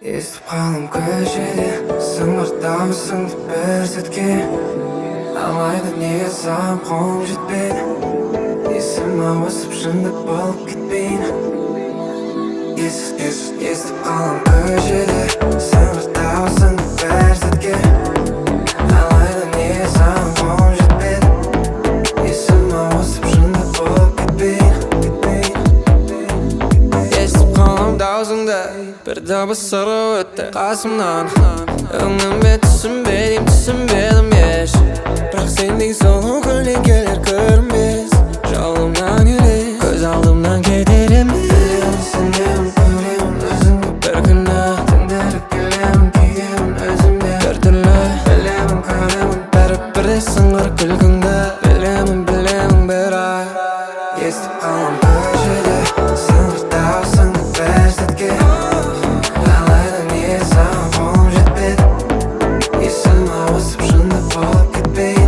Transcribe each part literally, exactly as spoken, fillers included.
естіп қалдым көшеде сыңғыртамысың деп бір сәтке, алайда неге саған қолым жетпейді, есім ауысып жынды болып кетпейін. Естіп қалдым көшеде сыңғыртамысың деп бір сәтке, алайда неге саған қолым жетпейді, есім ауысып жынды болып кетпейін. Естіп қалдым даусыңды, бір дыбыс сыры өтті қасымнан. Өңіме түсінбе дейм, түсінбедім еш, бірақ сендей сұлу гүлден келер көрінбес. Жолымнан елес, көз алдымнан кетер емес. Білемін, сенемін, көремін өзіңді бір күні, түндеріп келемін, күйемін өзімде бір түрлі. Білемін, көремін бәрібір де сыңғыр күлкіңді. Білемін, білемін бірақ естіп қалдым көшеде сыңғыртамысың деп бір сәтке, алайда неге саған қолым жетпейді, есім ауысып жынды болып кетпейін.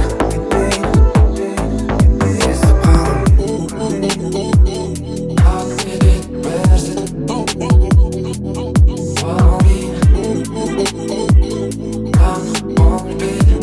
Естіп қалдым қалып кетеді бір сәт, қалып қолым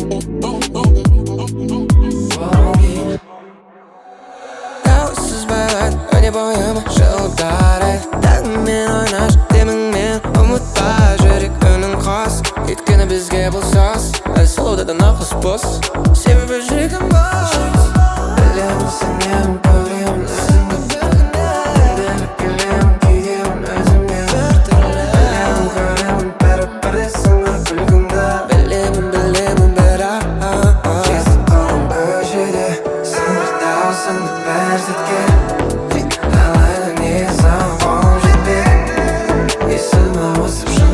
жетпейді. Дауыссыз байлар өне бойыма жылдар ай, таңмен ойнаш деміңмен ұмытпа жүрек үнін қос, өйткені бізге бұл сос әлі сұлуда да нақыс бос, себебі жүрегім бос. Білемін, сенемін, көремін өзіңді бір күні, түнделіп келемін, күйемін өзімде бір түрлі. Білемін, көремін бәрібір де сыңғыр күлкіңді. Білемін, білемін бірақ естіп қалдым көшеде сыңғыртамысың деп бір сәтке, алайда неге саған қолым жетпейді, есім ауысып жын